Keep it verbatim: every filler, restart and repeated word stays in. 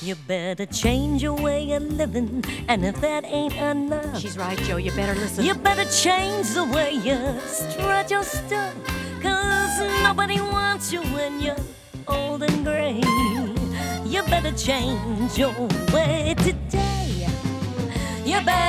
You better change your way of living, and if that ain't enough, She's right, Joe. You better listen. you better change the way you strut your stuff, 'cause nobody wants you when you're old and gray. You better change your way today. You better